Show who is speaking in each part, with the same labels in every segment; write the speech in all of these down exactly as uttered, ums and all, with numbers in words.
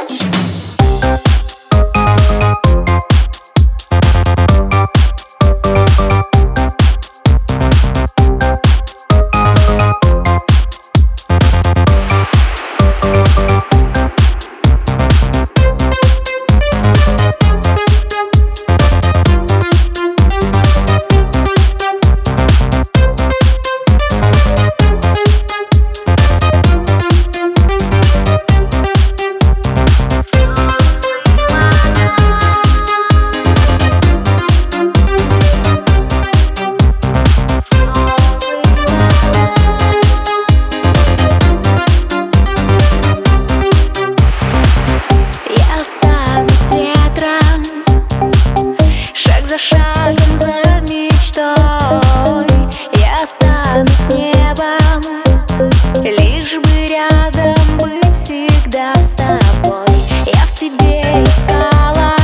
Speaker 1: Шагом за мечтой я останусь с небом, лишь бы рядом быть всегда с тобой. Я в тебе искала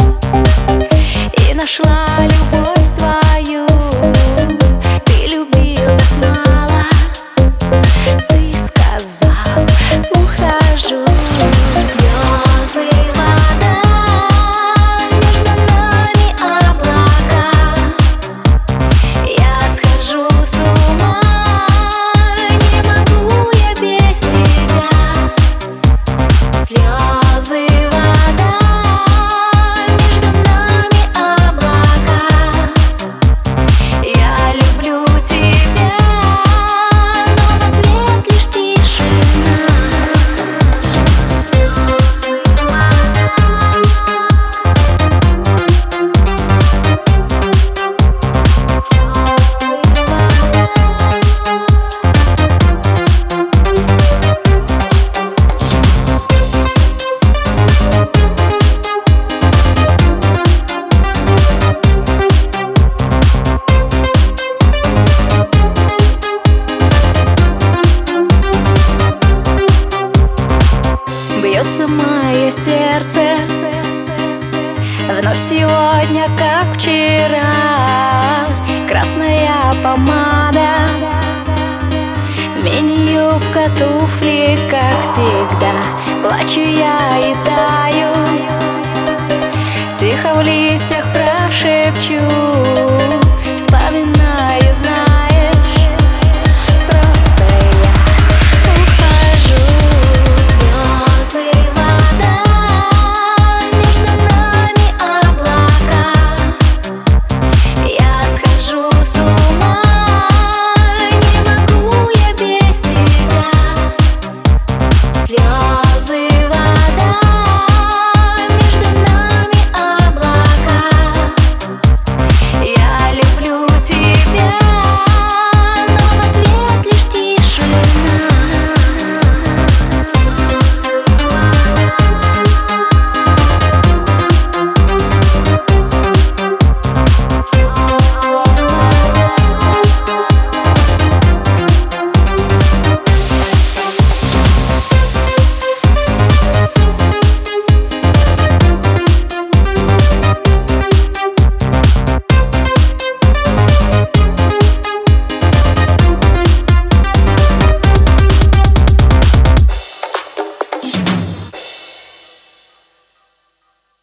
Speaker 1: и нашла любовь свою. Ты любил так мало, ты сказал: ухожу. Слезы, вода, между нами облака. Я схожу с ума, не могу я без тебя. Слезы, вода, между нами облака. Я люблю тебя, но в ответ лишь тишина. Бьется мое сердце вновь сегодня, как вчера. Красная помада, мини-юбка, туфли, как всегда. Плачу я и так.